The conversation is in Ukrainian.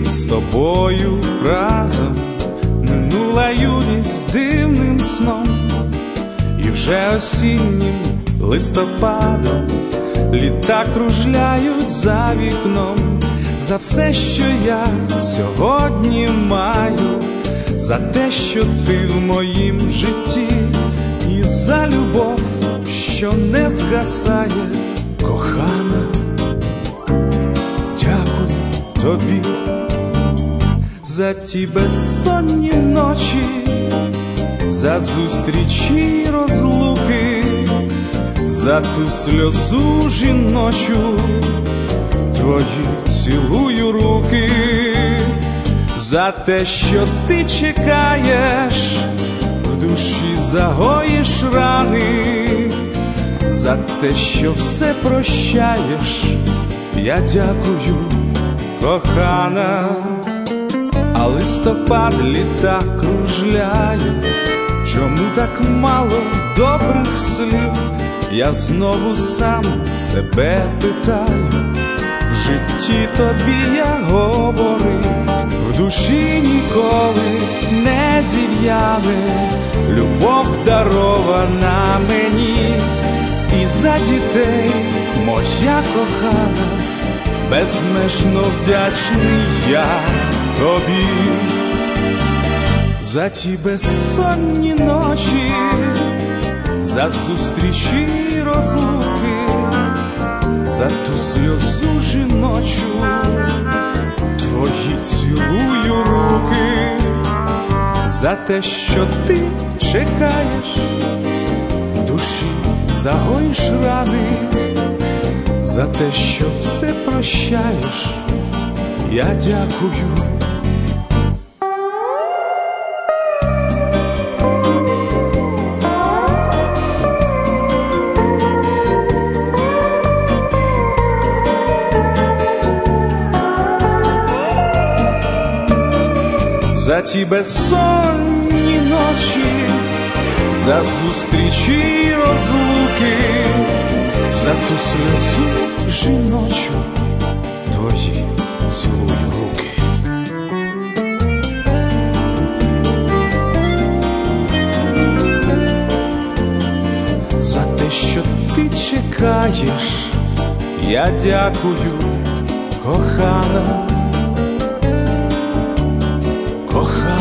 з тобою разом, минула юність дивним сном, і вже осіннім листопадом літа кружляють за вікном. За все, що я сьогодні маю, за те, що ти в моїм житті, і за любов, що не згасає, кохана, дякую тобі за ті безсонні ночі, за зустрічі й розлуки, за ту сльозу жіночу, твої цілую руки, за те, що ти чекаєш, в душі загоїш рани, за те, що все прощаєш, я дякую, кохана. А листопад літа кружляє, чому так мало добрих слів? Я знову сам себе питаю, в житті тобі я говорив, в душі ніколи не зів'яне, любов дарована мені, і за дітей, моя кохана, безмежно вдячний я тобі. За ті безсонні ночі, за зустрічі й розлуки, за ту сльозу жіночу, твої цілую руки, за те, що ти чекаєш, в душі загоїш рани, за те, що все прощаєш, я дякую. За ті безсонні ночі, за зустрічі й розлуки, за ту сльозу жіночу, твої цілую руки. За те, що ти чекаєш, я дякую, кохана, кохана.